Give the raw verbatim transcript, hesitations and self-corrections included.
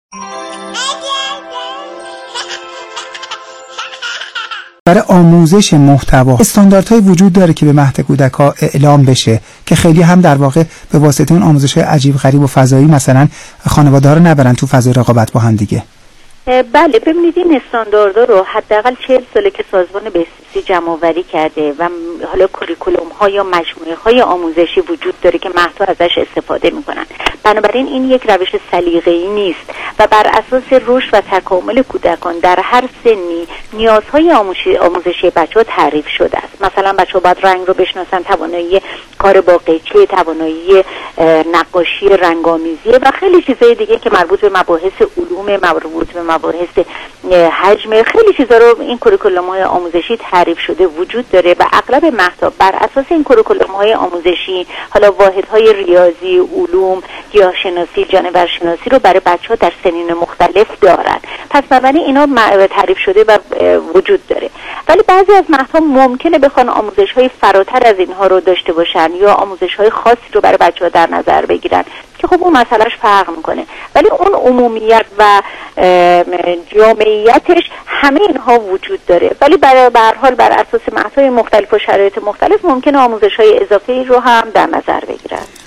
برای آموزش محتوا استانداردهای وجود داره که به مهد کودک‌ها اعلام بشه که خیلی هم در واقع به واسطه اون آموزش‌های عجیب غریب و فضایی مثلا خانواده‌ها رو نبرن تو فضای رقابت با هم دیگه. بله ببینید این استانداردها رو حداقل چهل ساله که سازمان بهزیستی جمع‌آوری کرده و حالا کوریکولوم ها یا مجموعه های آموزشی وجود داره که مهدها ازش استفاده میکنن. بنابراین این یک روش سلیقه‌ای نیست و بر اساس رشد و تکامل کودکان در هر سنی نیازهای آموزشی بچه‌ها تعریف شده است. مثلا بچه‌ها باید رنگ رو بشناسن، توانایی کار با قیچی، توانایی نقاشی رنگ‌آمیزی و خیلی چیزای دیگه که مربوط به مباحث علوم، مربوط به مباحث حجم، خیلی چیزا رو این کوریکولوم‌های آموزشی تعریف شده وجود داره و اغلب مهدها بر اساس این کوریکولوم‌های آموزشی حالا واحدهای ریاضی، علوم، گیاهشناسی، جانورشناسی رو برای بچه‌ها در سنین مختلف دارن. پس بنابراین اینا تعریف شده و وجود داره. ولی بعضی از مهدها ممکنه بخوان آموزش‌های فراتر از اینها رو داشته باشن یا آموزش‌های خاصی رو برای بچه‌ها در نظر بگیرن که خب اون مسئلهش فرق میکنه. ولی اون عمومیت و جامعیتش همه اینها وجود داره. ولی برای به هر حال بر اساس مهدهای مختلف و شرایط مختلف ممکنه آموزش‌های اضافی رو هم در نظر بگیرن.